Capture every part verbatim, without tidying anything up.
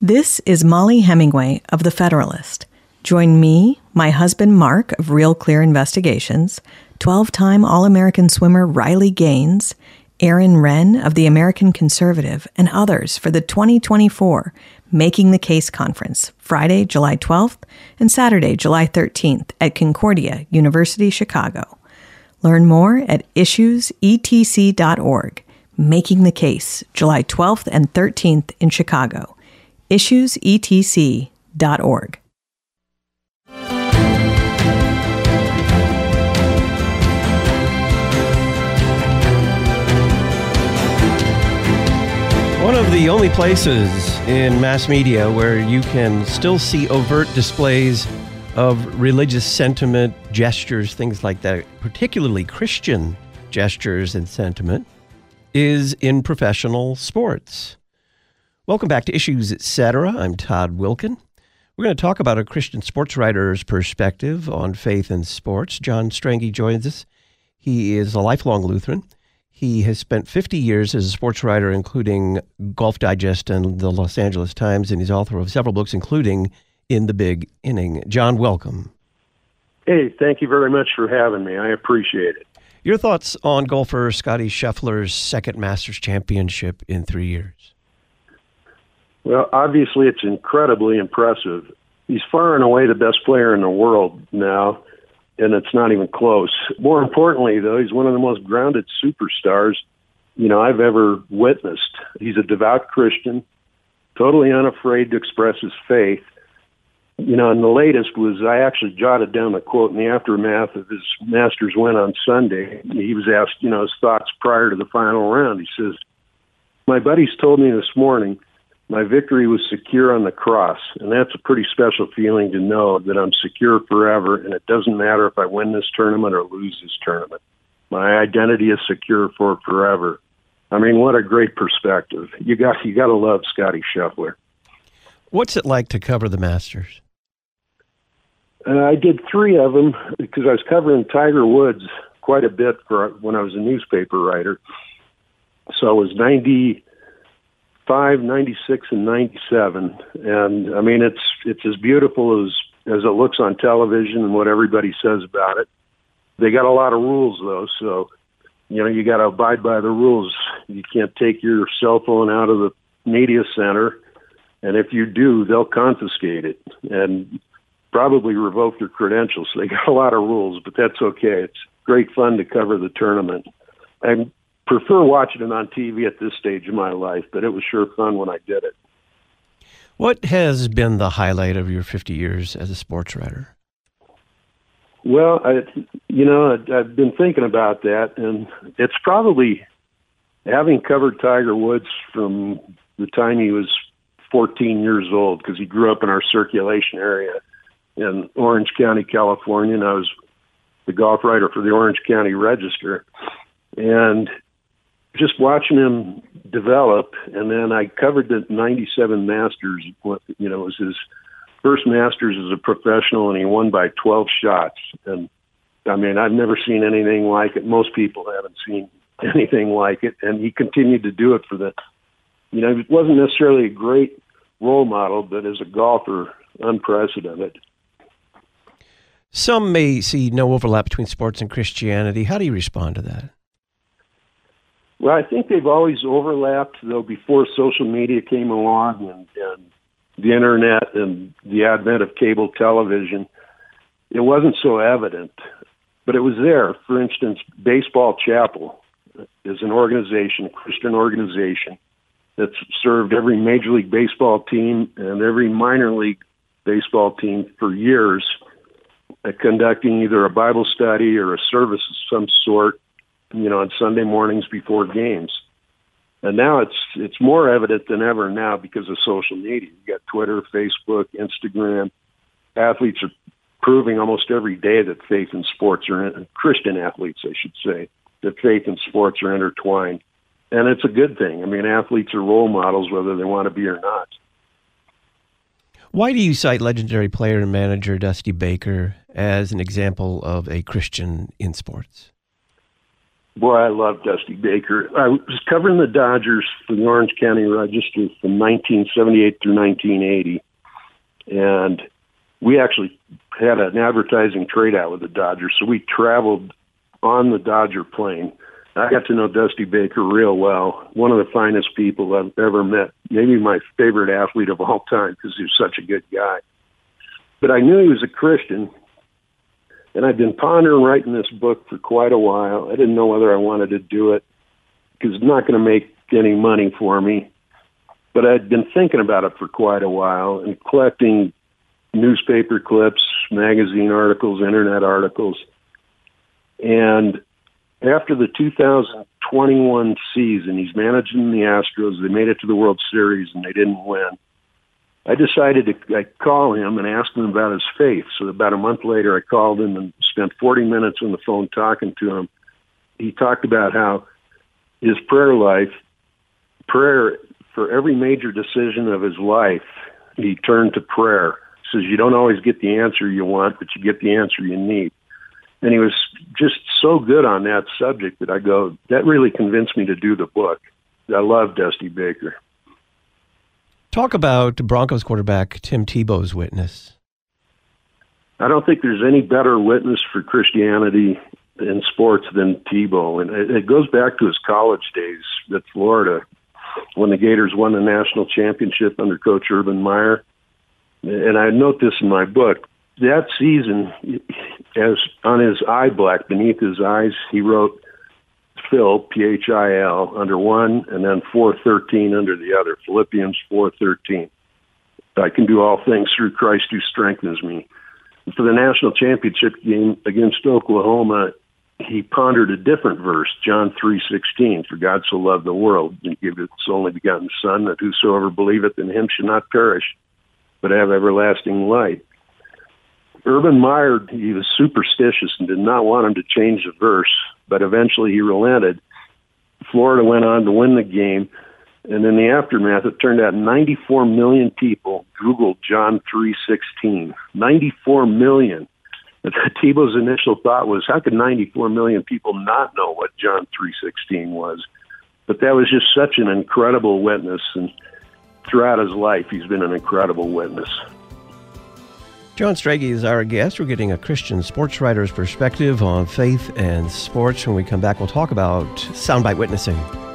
This is Molly Hemingway of The Federalist. Join me, my husband Mark of Real Clear Investigations, twelve-time All-American swimmer Riley Gaines, Aaron Wrenn of The American Conservative, and others for the twenty twenty-four Making the Case Conference, Friday, July twelfth and Saturday, July thirteenth at Concordia, University, Chicago. Learn more at issues e t c dot org. Making the Case, July twelfth and thirteenth in Chicago. issues e t c dot org. One of the only places in mass media where you can still see overt displays of religious sentiment, gestures, things like that, particularly Christian gestures and sentiment, is in professional sports. Welcome back to Issues, et cetera. I'm Todd Wilkin. We're going to talk about a Christian sports writer's perspective on faith and sports. John Strangey joins us. He is a lifelong Lutheran. He has spent fifty years as a sports writer, including Golf Digest and the Los Angeles Times, and he's author of several books, including In the Big Inning. John, welcome. Hey, thank you very much for having me. I appreciate it. Your thoughts on golfer Scottie Scheffler's second Masters championship in three years? Well, obviously it's incredibly impressive. He's far and away the best player in the world now, and it's not even close. More importantly, though, he's one of the most grounded superstars, you know, I've ever witnessed. He's a devout Christian, totally unafraid to express his faith. You know, and the latest was I actually jotted down a quote in the aftermath of his Masters win on Sunday. He was asked, you know, his thoughts prior to the final round. He says, "My buddies told me this morning my victory was secure on the cross, and that's a pretty special feeling to know that I'm secure forever, and it doesn't matter if I win this tournament or lose this tournament. My identity is secure for forever." I mean, what a great perspective. You got you got to love Scottie Scheffler. What's it like to cover the Masters? Uh, I did three of them because I was covering Tiger Woods quite a bit for when I was a newspaper writer. So it was ninety. Five, ninety-six, and ninety-seven, and I mean it's it's as beautiful as as it looks on television and what everybody says about it. They got a lot of rules though, so you know you got to abide by the rules. You can't take your cell phone out of the media center, and if you do, they'll confiscate it and probably revoke your credentials. So they got a lot of rules, but that's okay. It's great fun to cover the tournament. I'm prefer watching it on T V at this stage of my life, but it was sure fun when I did it. What has been the highlight of your fifty years as a sports writer? Well, I, you know, I, I've been thinking about that, and it's probably having covered Tiger Woods from the time he was fourteen years old, because he grew up in our circulation area in Orange County, California, and I was the golf writer for the Orange County Register. And just watching him develop, and then I covered the ninety-seven Masters. You know, it was his first Masters as a professional, and he won by twelve shots. And I mean, I've never seen anything like it. Most people haven't seen anything like it, and he continued to do it for the. You know, it wasn't necessarily a great role model, but as a golfer, unprecedented. Some may see no overlap between sports and Christianity. How do you respond to that? Well, I think they've always overlapped, though, before social media came along and, and the internet and the advent of cable television. It wasn't so evident, but it was there. For instance, Baseball Chapel is an organization, a Christian organization, that's served every Major League Baseball team and every minor league baseball team for years, uh, conducting either a Bible study or a service of some sort, you know, on Sunday mornings before games. And now it's it's more evident than ever now because of social media. You got Twitter, Facebook, Instagram. Athletes are proving almost every day that faith and sports are, in, Christian athletes, I should say, that faith and sports are intertwined. And it's a good thing. I mean, athletes are role models whether they want to be or not. Why do you cite legendary player and manager Dusty Baker as an example of a Christian in sports? Boy, I love Dusty Baker. I was covering the Dodgers for the Orange County Register from nineteen seventy-eight through nineteen eighty. And we actually had an advertising trade out with the Dodgers, so we traveled on the Dodger plane. I got to know Dusty Baker real well, one of the finest people I've ever met, maybe my favorite athlete of all time because he was such a good guy. But I knew he was a Christian, and I'd been pondering writing this book for quite a while. I didn't know whether I wanted to do it because it's not going to make any money for me. But I'd been thinking about it for quite a while and collecting newspaper clips, magazine articles, internet articles. And after the two thousand twenty-one season, he's managing the Astros. They made it to the World Series, and they didn't win. I decided to I'd call him and ask him about his faith. So about a month later, I called him and spent forty minutes on the phone talking to him. He talked about how his prayer life, prayer for every major decision of his life, he turned to prayer. He says, you don't always get the answer you want, but you get the answer you need. And he was just so good on that subject that I go, that really convinced me to do the book. I love Dusty Baker. Talk about Broncos quarterback Tim Tebow's witness. I don't think there's any better witness for Christianity in sports than Tebow. And it goes back to his college days at Florida when the Gators won the national championship under Coach Urban Meyer. And I note this in my book. That season, as on his eye black, beneath his eyes, he wrote Phil, P H I L, under one, and then four thirteen under the other, Philippians four thirteen. I can do all things through Christ who strengthens me. And for the national championship game against Oklahoma, he pondered a different verse, John three sixteen, for God so loved the world, and he gave his only begotten Son, that whosoever believeth in him should not perish, but have everlasting life. Urban Meyer, he was superstitious and did not want him to change the verse, but eventually he relented. Florida went on to win the game, and in the aftermath, it turned out ninety-four million people Googled John three sixteen. ninety-four million. Tebow's initial thought was, how could ninety-four million people not know what John three sixteen was? But that was just such an incredible witness, and throughout his life, he's been an incredible witness. John Strage is our guest. We're getting a Christian sports writer's perspective on faith and sports. When we come back, we'll talk about soundbite witnessing.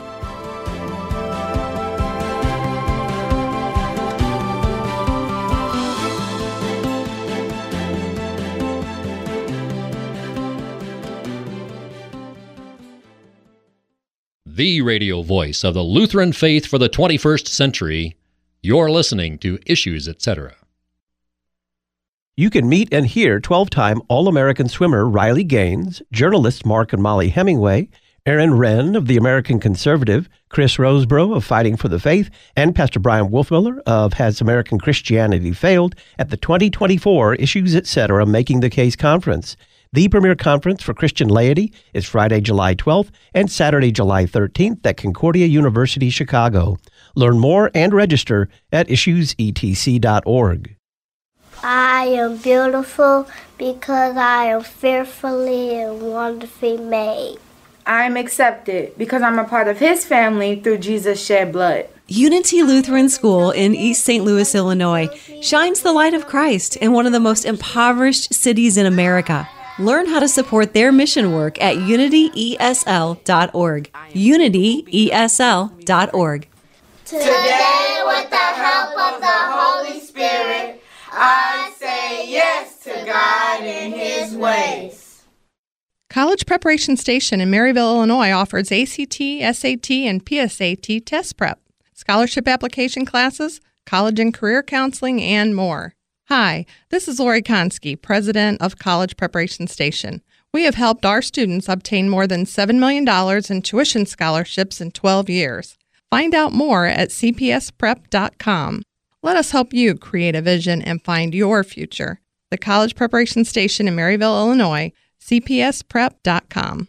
The radio voice of the Lutheran faith for the twenty-first century. You're listening to Issues, et cetera. You can meet and hear twelve-time All-American swimmer Riley Gaines, journalists Mark and Molly Hemingway, Aaron Wrenn of The American Conservative, Chris Roseborough of Fighting for the Faith, and Pastor Brian Wolfmiller of Has American Christianity Failed at the twenty twenty-four Issues, et cetera. Making the Case Conference. The premier conference for Christian laity is Friday, July twelfth and Saturday, July thirteenth at Concordia University, Chicago. Learn more and register at issues e t c dot org. I am beautiful because I am fearfully and wonderfully made. I am accepted because I'm a part of His family through Jesus' shed blood. Unity Lutheran School in East Saint Louis, Illinois, shines the light of Christ in one of the most impoverished cities in America. Learn how to support their mission work at unity e s l dot org. unity e s l dot org. Today, with the help of the Holy Spirit, I say yes to God and His ways. College Preparation Station in Maryville, Illinois offers A C T, S A T, and P S A T test prep, scholarship application classes, college and career counseling, and more. Hi, this is Lori Konski, President of College Preparation Station. We have helped our students obtain more than seven million dollars in tuition scholarships in twelve years. Find out more at c p s prep dot com. Let us help you create a vision and find your future. The College Preparation Station in Maryville, Illinois, c p s prep dot com.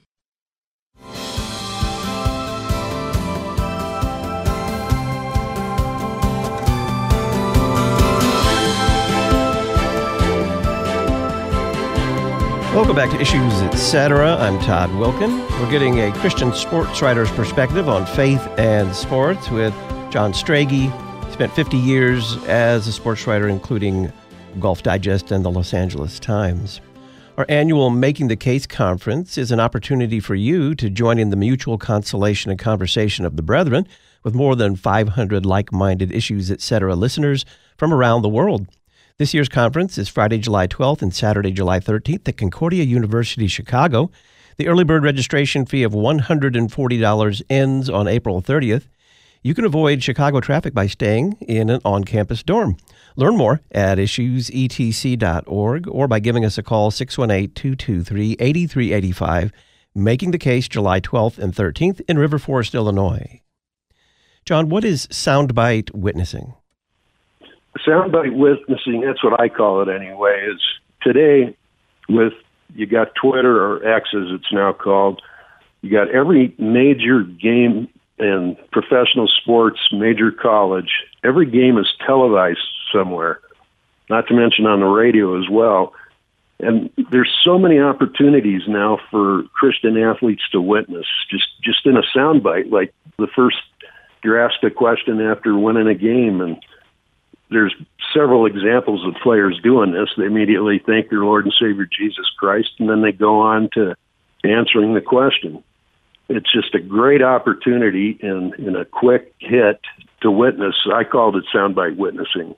Welcome back to Issues, et cetera. I'm Todd Wilkin. We're getting a Christian sports writer's perspective on faith and sports with John Strage. He spent fifty years as a sports writer, including Golf Digest and the Los Angeles Times. Our annual Making the Case conference is an opportunity for you to join in the mutual consolation and conversation of the brethren with more than five hundred like-minded Issues, et cetera listeners from around the world. This year's conference is Friday, July twelfth and Saturday, July thirteenth at Concordia University, Chicago. The early bird registration fee of one hundred forty dollars ends on April thirtieth. You can avoid Chicago traffic by staying in an on-campus dorm. Learn more at issues e t c dot org or by giving us a call, six one eight, two two three, eight three eight five, Making the Case July twelfth and thirteenth in River Forest, Illinois. John, what is soundbite witnessing? Soundbite witnessing, that's what I call it anyway, is today with, you got Twitter, or X as it's now called, you got every major game in professional sports, major college, every game is televised somewhere, not to mention on the radio as well. And there's so many opportunities now for Christian athletes to witness, just, just in a soundbite, like the first, you're asked a question after winning a game, and there's several examples of players doing this. They immediately thank their Lord and Savior Jesus Christ, and then they go on to answering the question. It's just a great opportunity in, in a quick hit to witness. I called it soundbite witnessing.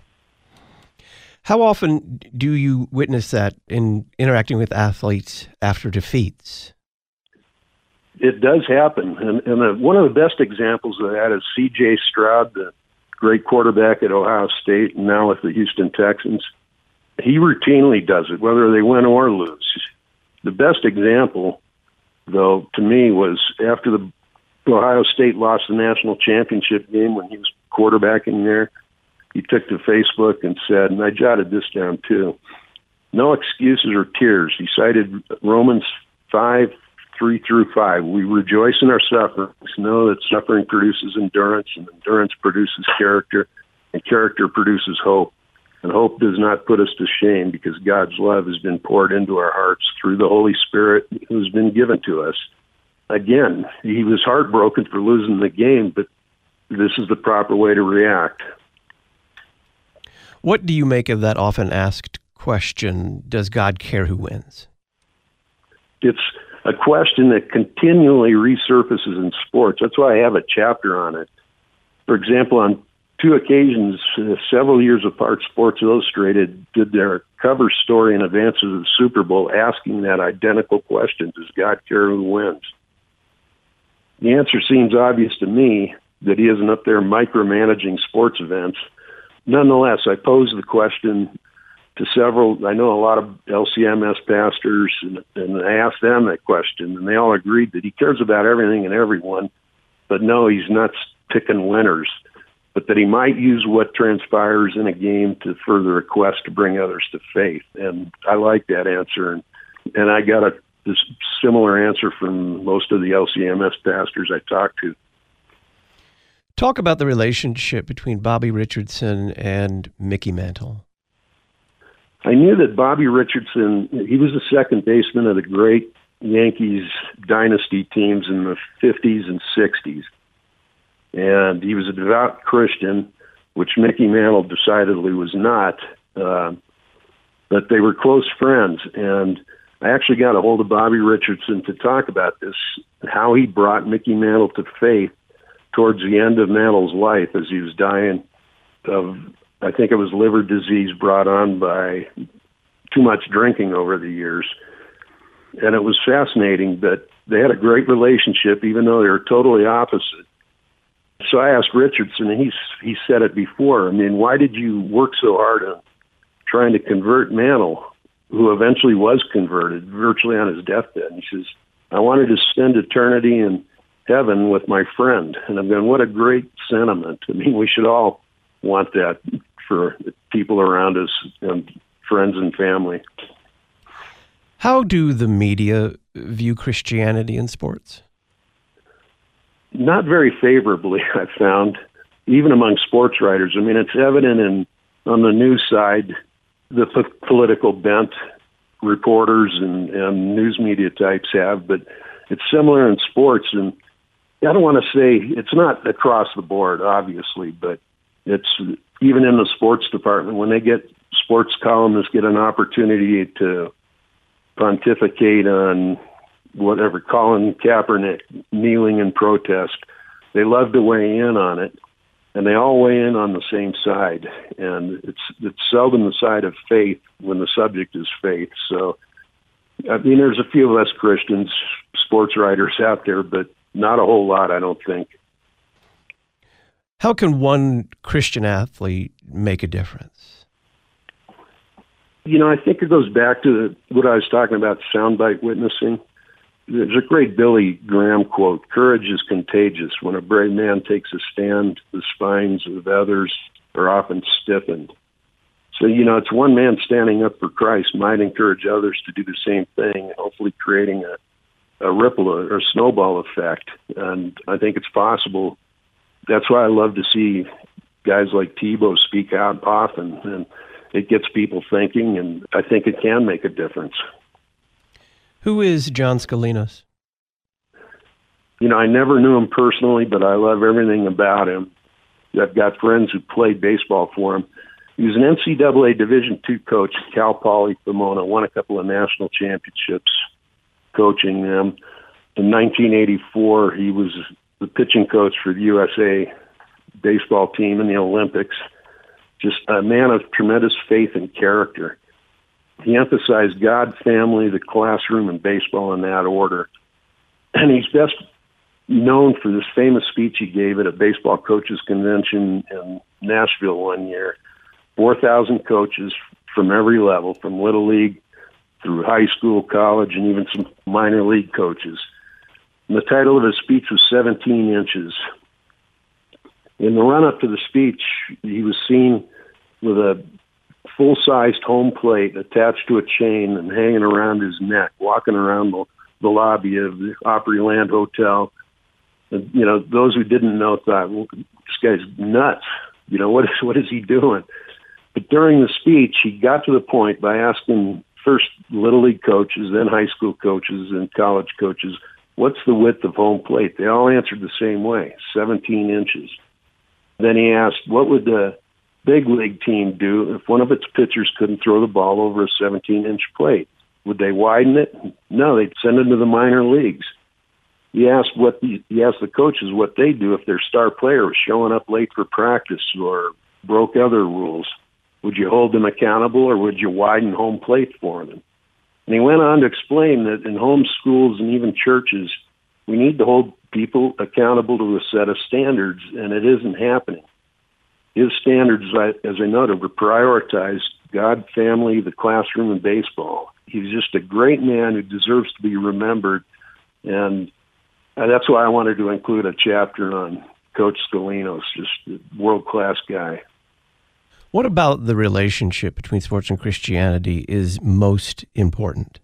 How often do you witness that in interacting with athletes after defeats? It does happen. And, and uh, one of the best examples of that is C J Stroud, the great quarterback at Ohio State and now with the Houston Texans. He routinely does it, whether they win or lose. The best example, though, to me, was after the Ohio State lost the national championship game when he was quarterbacking there. He took to Facebook and said, and I jotted this down too, no excuses or tears. He cited Romans five, three through five. We rejoice in our sufferings, know that suffering produces endurance, and endurance produces character, and character produces hope. And hope does not put us to shame, because God's love has been poured into our hearts through the Holy Spirit who's been given to us. Again, he was heartbroken for losing the game, but this is the proper way to react. What do you make of that often asked question, does God care who wins? It's a question that continually resurfaces in sports. That's why I have a chapter on it. For example, on two occasions, uh, several years apart, Sports Illustrated did their cover story in advance of the Super Bowl asking that identical question, does God care who wins? The answer seems obvious to me, that he isn't up there micromanaging sports events. Nonetheless, I posed the question to several, I know a lot of L C M S pastors, and, and I asked them that question, and they all agreed that he cares about everything and everyone, but no, he's not picking winners, but that he might use what transpires in a game to further a quest to bring others to faith. And I like that answer, and, and I got a this similar answer from most of the L C M S pastors I talked to. Talk about the relationship between Bobby Richardson and Mickey Mantle. I knew that Bobby Richardson, he was the second baseman of the great Yankees dynasty teams in the fifties and sixties. And he was a devout Christian, which Mickey Mantle decidedly was not. Uh, but they were close friends. And I actually got a hold of Bobby Richardson to talk about this, how he brought Mickey Mantle to faith towards the end of Mantle's life as he was dying of, I think it was liver disease brought on by too much drinking over the years. And it was fascinating that they had a great relationship, even though they were totally opposite. So I asked Richardson, and he's, he said it before, I mean, why did you work so hard on trying to convert Mantle, who eventually was converted virtually on his deathbed? And he says, I wanted to spend eternity in heaven with my friend. And I'm going, what a great sentiment. I mean, we should all want that for people around us and friends and family. How do the media view Christianity in sports? Not very favorably, I've found, even among sports writers. I mean, it's evident in on the news side, the p- political bent reporters and, and news media types have, but it's similar in sports. And I don't want to say it's not across the board, obviously, but it's even in the sports department when they get sports columnists get an opportunity to pontificate on whatever, Colin Kaepernick kneeling in protest. They love to weigh in on it, and they all weigh in on the same side. And it's it's seldom the side of faith when the subject is faith. So, I mean, there's a few of us Christians, sports writers out there, but not a whole lot, I don't think. How can one Christian athlete make a difference? You know, I think it goes back to what I was talking about, soundbite witnessing. There's a great Billy Graham quote, "Courage is contagious. When a brave man takes a stand, the spines of others are often stiffened." So, you know, it's one man standing up for Christ might encourage others to do the same thing, hopefully creating a, a ripple or a snowball effect. And I think it's possible. That's why I love to see guys like Tebow speak out often, and it gets people thinking, and I think it can make a difference. Who is John Scalinos? You know, I never knew him personally, but I love everything about him. I've got friends who played baseball for him. He was an N C double A Division two coach at Cal Poly Pomona, won a couple of national championships coaching them. In nineteen eighty-four, he was the pitching coach for the U S A baseball team in the Olympics. Just a man of tremendous faith and character. He emphasized God, family, the classroom, and baseball in that order. And he's best known for this famous speech he gave at a baseball coaches convention in Nashville one year. four thousand coaches from every level, from Little League through high school, college, and even some minor league coaches. And the title of his speech was seventeen inches. In the run-up to the speech, he was seen with a full-sized home plate attached to a chain and hanging around his neck, walking around the, the lobby of the Opryland Hotel. And, you know, those who didn't know thought, well, this guy's nuts. You know, what is, what is he doing? But during the speech, he got to the point by asking first Little League coaches, then high school coaches and college coaches, what's the width of home plate? They all answered the same way, seventeen inches. Then he asked, what would the big league team do if one of its pitchers couldn't throw the ball over a seventeen-inch plate? Would they widen it? No, they'd send it to the minor leagues. He asked what the, he asked the coaches what they do if their star player was showing up late for practice or broke other rules. Would you hold them accountable, or would you widen home plate for them? And he went on to explain that in home schools and even churches, we need to hold people accountable to a set of standards, and it isn't happening. His standards, as I noted, were prioritized God, family, the classroom, and baseball. He's just a great man who deserves to be remembered, and that's why I wanted to include a chapter on Coach Scalinos, just a world-class guy. What about the relationship between sports and Christianity is most important?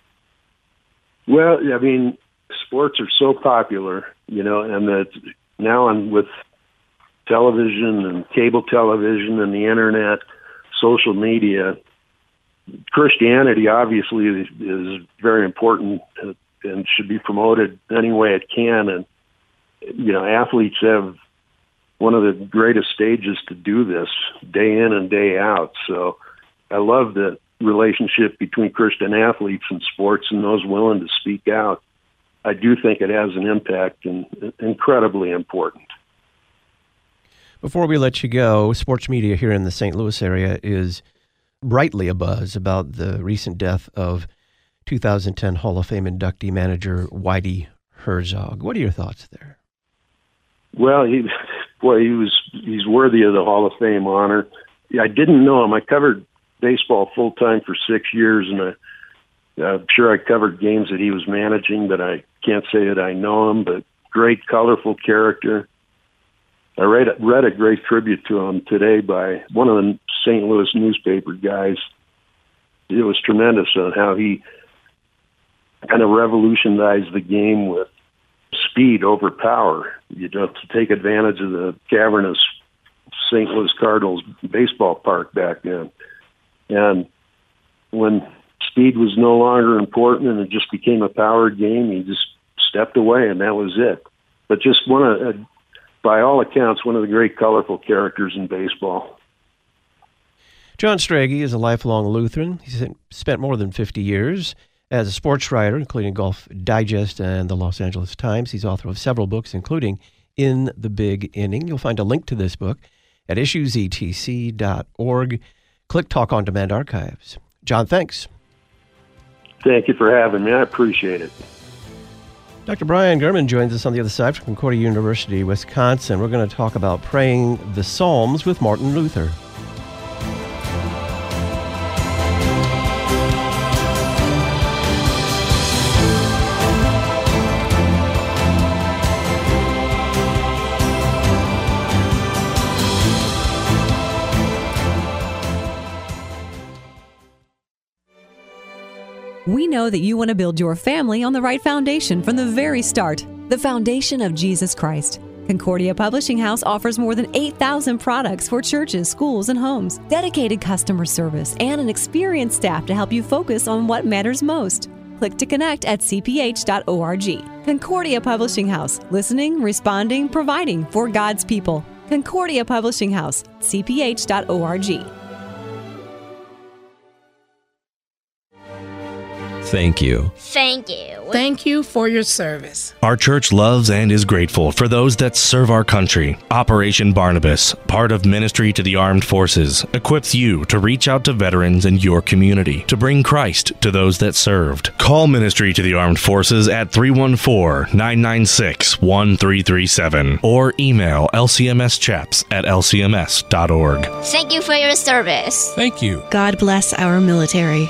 Well, I mean, sports are so popular, you know, and that now on with television and cable television and the internet, social media, Christianity obviously is, is very important and should be promoted any way it can. And, you know, athletes have one of the greatest stages to do this day in and day out. So I love the relationship between Christian athletes and sports and those willing to speak out. I do think it has an impact and incredibly important. Before we let you go, sports media here in the Saint Louis area is rightly abuzz about the recent death of two thousand ten Hall of Fame inductee manager Whitey Herzog. What are your thoughts there? Well, he, boy, he was he's worthy of the Hall of Fame honor. I didn't know him. I covered baseball full time for six years, and I, I'm sure I covered games that he was managing, but I can't say that I know him. But great, colorful character. I read, read a great tribute to him today by one of the Saint Louis newspaper guys. It was tremendous on how he kind of revolutionized the game with speed over power. You know, to take advantage of the cavernous Saint Louis Cardinals baseball park back then. And when speed was no longer important and it just became a powered game, he just stepped away, and that was it. But just one of, uh, by all accounts, one of the great colorful characters in baseball. John Strage is a lifelong Lutheran. He's spent more than fifty years as a sports writer, including Golf Digest and the Los Angeles Times. He's author of several books, including In the Big Inning. You'll find a link to this book at issues e t c dot org. Click Talk on Demand Archives. John, thanks. Thank you for having me. I appreciate it. Doctor Brian Gurman joins us on the other side from Concordia University, Wisconsin. We're going to talk about praying the Psalms with Martin Luther. We know that you want to build your family on the right foundation from the very start, the foundation of Jesus Christ. Concordia Publishing House offers more than eight thousand products for churches, schools, and homes, dedicated customer service, and an experienced staff to help you focus on what matters most. Click to connect at c p h dot org. Concordia Publishing House, listening, responding, providing for God's people. Concordia Publishing House, c p h dot org. Thank you. Thank you. Thank you for your service. Our church loves and is grateful for those that serve our country. Operation Barnabas, part of Ministry to the Armed Forces, equips you to reach out to veterans in your community to bring Christ to those that served. Call Ministry to the Armed Forces at three one four, nine nine six, one three three seven or email l c m s chaps at l c m s dot org. Thank you for your service. Thank you. God bless our military.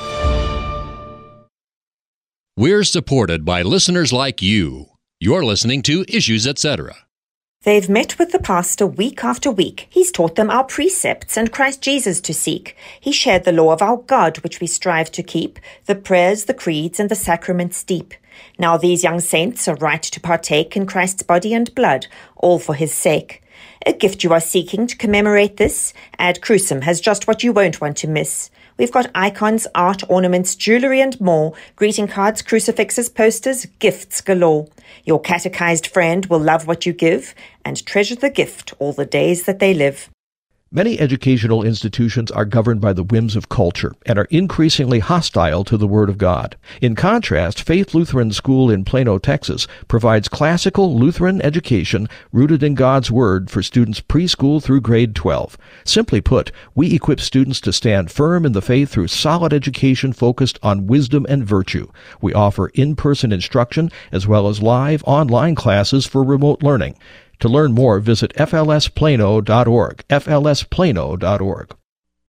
We're supported by listeners like you. You're listening to Issues, et cetera. They've met with the pastor week after week. He's taught them our precepts and Christ Jesus to seek. He shared the law of our God, which we strive to keep, the prayers, the creeds, and the sacraments deep. Now these young saints are right to partake in Christ's body and blood, all for his sake. A gift you are seeking to commemorate this? Ad Crucem has just what you won't want to miss. We've got icons, art, ornaments, jewelry, and more. Greeting cards, crucifixes, posters, gifts galore. Your catechized friend will love what you give and treasure the gift all the days that they live. Many educational institutions are governed by the whims of culture and are increasingly hostile to the Word of God. In contrast, Faith Lutheran School in Plano, Texas, provides classical Lutheran education rooted in God's Word for students preschool through grade twelve. Simply put, we equip students to stand firm in the faith through solid education focused on wisdom and virtue. We offer in-person instruction as well as live online classes for remote learning. To learn more, visit f l s plano dot org, f l s plano dot org.